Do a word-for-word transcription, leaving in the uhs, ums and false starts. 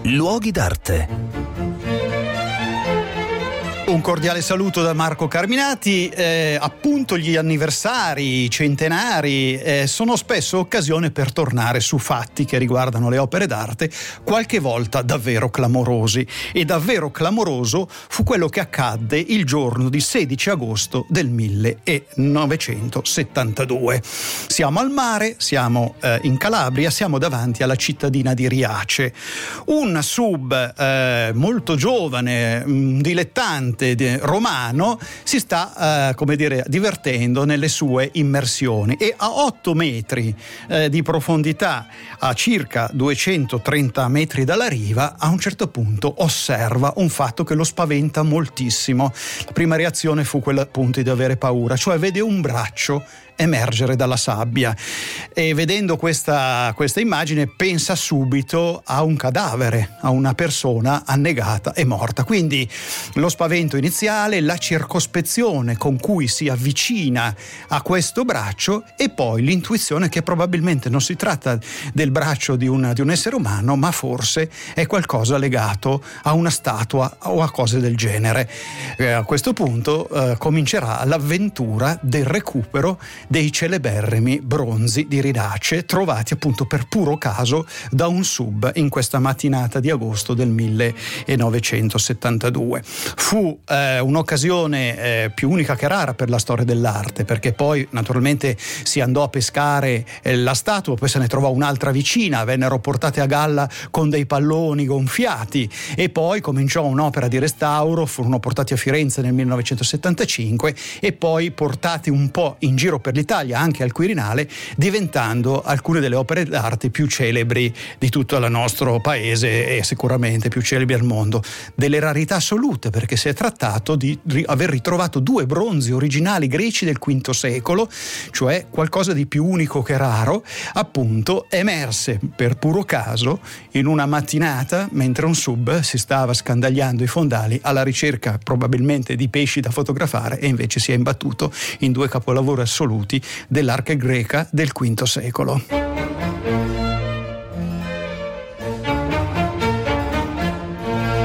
Luoghi d'arte. Un cordiale saluto da Marco Carminati. Eh, appunto gli anniversari, i centenari eh, sono spesso occasione per tornare su fatti che riguardano le opere d'arte, qualche volta davvero clamorosi. E davvero clamoroso fu quello che accadde il giorno di sedici agosto del millenovecentosettantadue. Siamo al mare, siamo eh, in Calabria, siamo davanti alla cittadina di Riace. Un sub eh, molto giovane, un dilettante romano si sta eh, come dire divertendo nelle sue immersioni e a otto metri eh, di profondità, a circa duecentotrenta metri dalla riva, a un certo punto osserva un fatto che lo spaventa moltissimo. La prima reazione fu quella appunto di avere paura, cioè vede un braccio emergere dalla sabbia e vedendo questa, questa immagine pensa subito a un cadavere, a una persona annegata e morta. Quindi lo spavento iniziale, la circospezione con cui si avvicina a questo braccio e poi l'intuizione che probabilmente non si tratta del braccio di un, di un essere umano, ma forse è qualcosa legato a una statua o a cose del genere. Eh, a questo punto eh, comincerà l'avventura del recupero dei celeberrimi bronzi di Riace trovati appunto per puro caso da un sub in questa mattinata di agosto del millenovecentosettantadue. Fu eh, un'occasione eh, più unica che rara per la storia dell'arte, perché poi naturalmente si andò a pescare eh, la statua, poi se ne trovò un'altra vicina, vennero portate a galla con dei palloni gonfiati e poi cominciò un'opera di restauro, furono portati a Firenze nel millenovecentosettantacinque e poi portati un po' in giro per l'Italia, anche al Quirinale, diventando alcune delle opere d'arte più celebri di tutto il nostro paese e sicuramente più celebri al mondo. Delle rarità assolute, perché si è trattato di aver ritrovato due bronzi originali greci del quinto secolo, cioè qualcosa di più unico che raro, appunto emerse per puro caso in una mattinata mentre un sub si stava scandagliando i fondali alla ricerca probabilmente di pesci da fotografare e invece si è imbattuto in due capolavori assoluti dell'arte greca del quinto secolo.